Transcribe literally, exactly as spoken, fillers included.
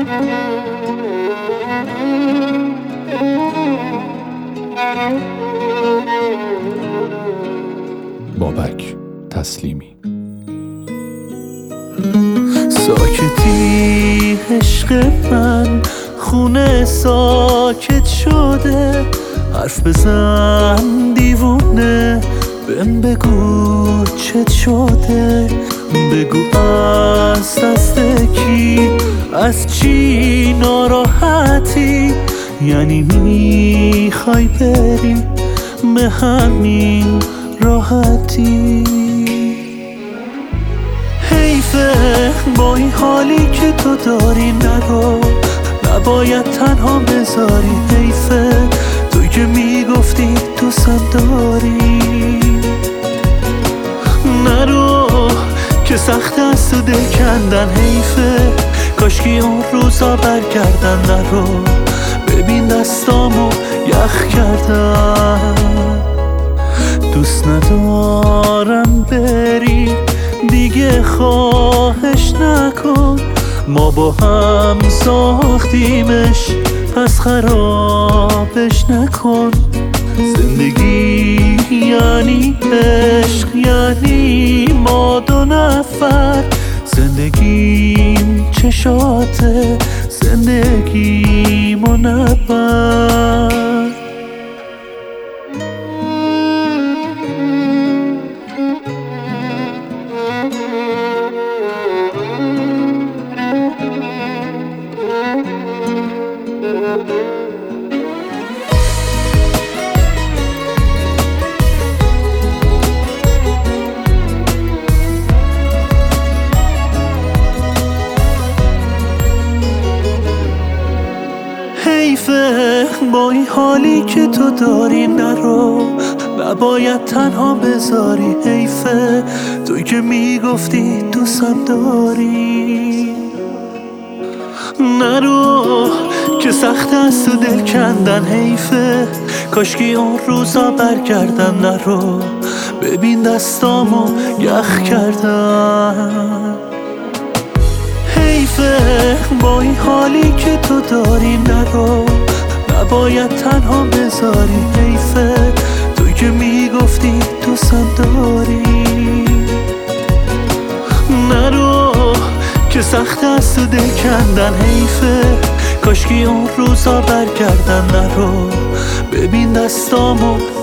بابک تسلیمی. ساکتی عشق من، خونه ساکت شده، حرف بزن دیوونه، بهم بگو چت شده، بگو از دست کی، از چی ناراحتی، یعنی میخوای بری به همین راحتی. حیفه با این حالی که تو داری نرو، نباید تنها بذاری. حیفه توی که میگفتی دوستم داری، نرو که سخت است تو دل کندن. حیفه کاشکی اون روزا برگردن. نرو ببین دستامو یخ کردن. دوست ندارم بری دیگه، خواهش نکن، ما با هم ساختیمش، پس خرابش نکن. زندگی یعنی عشق، یعنی ما دو نفر، زندگیم چشاته، زندگیمو نبر. حیفه با این حالی که تو داری نرو، نباید تنها بذاری. حیفه توی که میگفتی دوستم داری، نرو که سخت است تو دل کندن. حیفه کاشکی اون روزا برگردن. نرو ببین دستامو یخ کردن. حیفه با این حالی که تو داری نرو، نباید تنها بذاری. حیفه توی که میگفتی دوستم داری، نرو که سخت است تو دل کندن. حیفه کاشکی اون روزا برگردن. نرو ببین دستامو